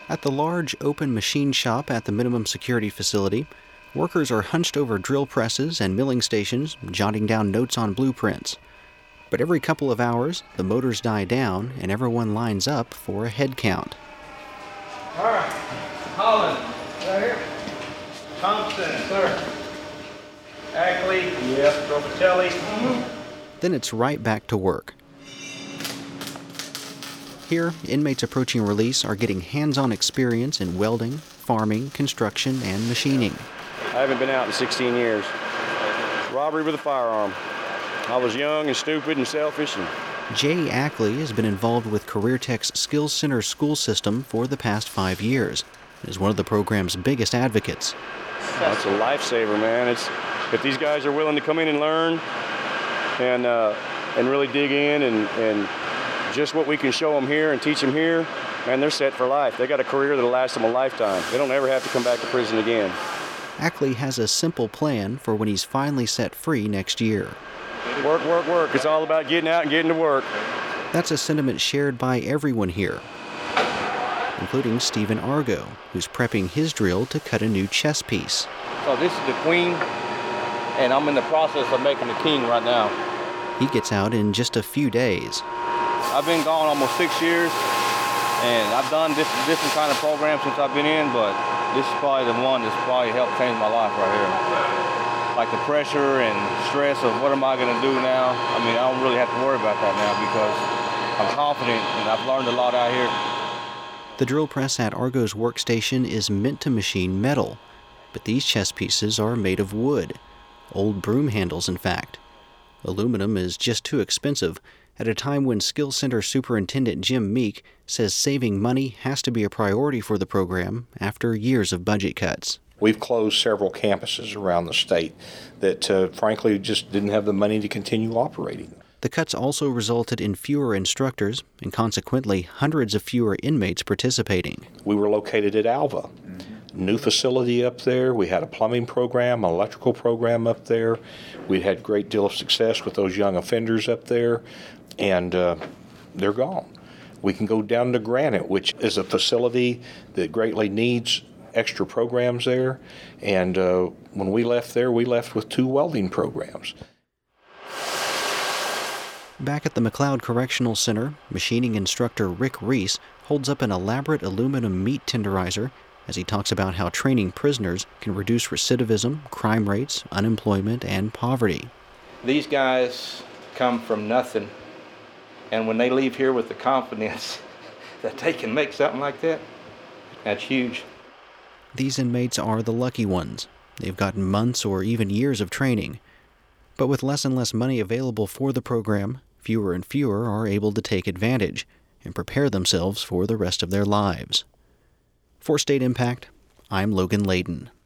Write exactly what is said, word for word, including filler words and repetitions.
At the large open machine shop at the minimum security facility, workers are hunched over drill presses and milling stations, jotting down notes on blueprints. But every couple of hours, the motors die down and everyone lines up for a head count. All right. Holland. Right here. Thompson. Sir. Ackley. Yep. Tropatelli. Mm-hmm. Then it's right back to work. Here, inmates approaching release are getting hands-on experience in welding, farming, construction, and machining. I haven't been out in sixteen years. Robbery with a firearm. I was young and stupid and selfish. And... Jay Ackley has been involved with Career Tech's Skills Center school system for the past five years and is one of the program's biggest advocates. That's a lifesaver, man. It's if these guys are willing to come in and learn and uh, and really dig in and, and just what we can show them here and teach them here, man, they're set for life. They got a career that'll last them a lifetime. They don't ever have to come back to prison again. Ackley has a simple plan for when he's finally set free next year. Work, work, work. It's all about getting out and getting to work. That's a sentiment shared by everyone here, including Stephen Argo, who's prepping his drill to cut a new chess piece. So this is the queen, and I'm in the process of making the king right now. He gets out in just a few days. I've been gone almost six years, and I've done this different kind of programs since I've been in, but this is probably the one that's probably helped change my life right here. Like the pressure and stress of what am I going to do now? I mean, I don't really have to worry about that now because I'm confident and I've learned a lot out here. The drill press at Argo's workstation is meant to machine metal, but these chess pieces are made of wood. Old broom handles, in fact. Aluminum is just too expensive, at a time when Skills Center Superintendent Jim Meek says saving money has to be a priority for the program after years of budget cuts. We've closed several campuses around the state that, uh, frankly, just didn't have the money to continue operating. The cuts also resulted in fewer instructors and, consequently, hundreds of fewer inmates participating. We were located at Alva. New facility up there. We had a plumbing program, an electrical program up there. We'd had a great deal of success with those young offenders up there, and uh, they're gone. We can go down to Granite, which is a facility that greatly needs extra programs there, and uh, when we left there, we left with two welding programs. Back at the McLeod Correctional Center, machining instructor Rick Reese holds up an elaborate aluminum meat tenderizer as he talks about how training prisoners can reduce recidivism, crime rates, unemployment, and poverty. These guys come from nothing, and when they leave here with the confidence that they can make something like that, that's huge. These inmates are the lucky ones. They've gotten months or even years of training. But with less and less money available for the program, fewer and fewer are able to take advantage and prepare themselves for the rest of their lives. For State Impact, I'm Logan Layden.